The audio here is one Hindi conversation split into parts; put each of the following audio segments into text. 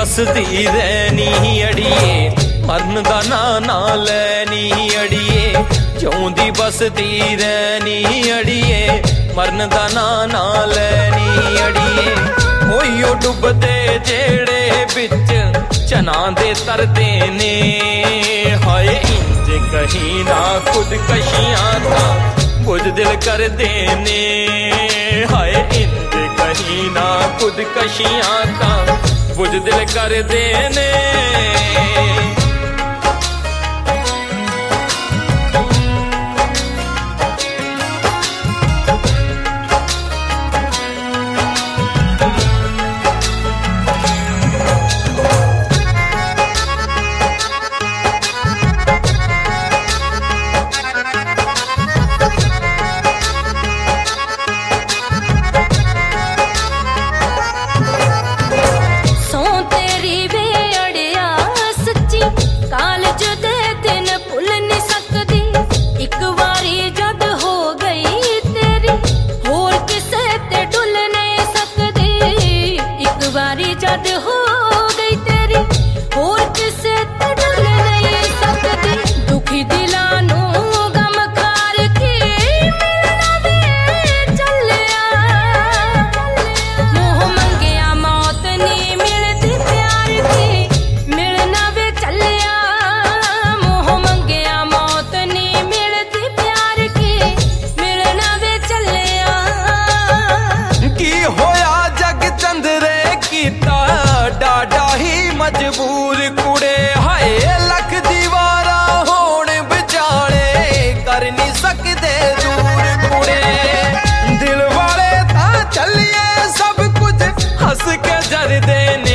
बसदी रहनी अड़िए मरन दा ना लैनी अड़िए जिउंदी बसदी रहनी अड़िए मरन दा ना लैनी अड़िए होइयो डुबदे जेड़े बिच चना दे तरदे ने हाय इंज कहीं ना खुदकशियां दा बुज़दिल कर देने हाय इंज कहीं ना खुदकशियां दा बुज़दिल कर देने मजबूर कुड़े हाय लख दीवारा होण विचाले कर नहीं सकदे दूर कुड़े दिल वाले ता चलिए सब कुछ हंस के जर देने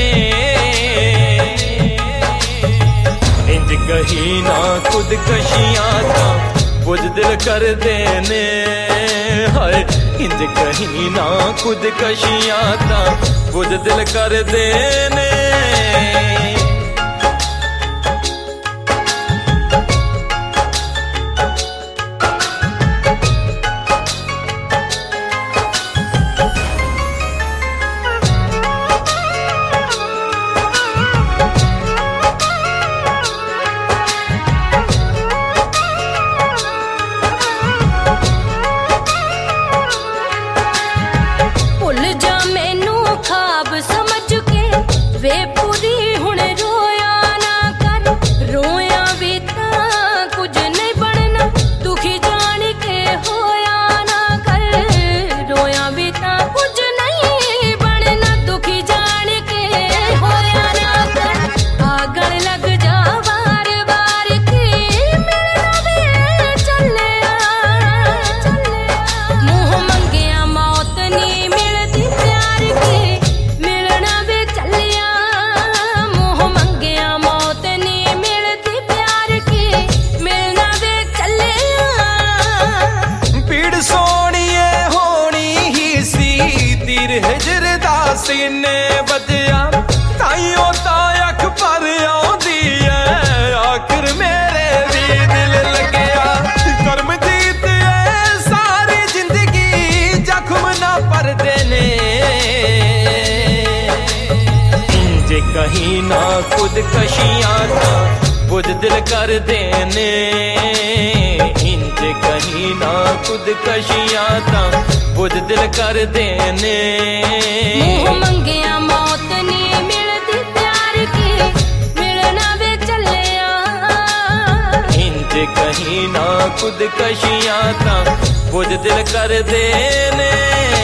इंज कहीं ना खुदकशियां दा बुज़दिल कर देने हाय इंज कहीं ना खुदकशियां दा बुज़दिल कर देने वे पूरी हुण रोया ना कर रोया भी तां कुछ नहीं बनना दुखी जान के होया ना कर रोया भी तां कुछ नहीं बनना दुखी जान के होया ना कर आगन लग जा बार बार की मिलना वे चले मुंह मंगिया मौत नहीं मिलती प्यार की मिलना वे चले हिजर दा सीने बजया ताइयों ता अख पर आउंदी है आखिर मेरे भी दिल लगया कर्म जीत है सारी जिंदगी जख्म ना पर देने इंज कहीं ना खुदकशियां दा बुज़दिल कर देने इंज कहीं ना खुदकशियां दा बुज़दिल कर देने मुंह मंगिया मौत नहीं मिलती प्यार की मिलना वे चलिया इंज कहीं ना खुदकशियां दा बुज़दिल कर देने।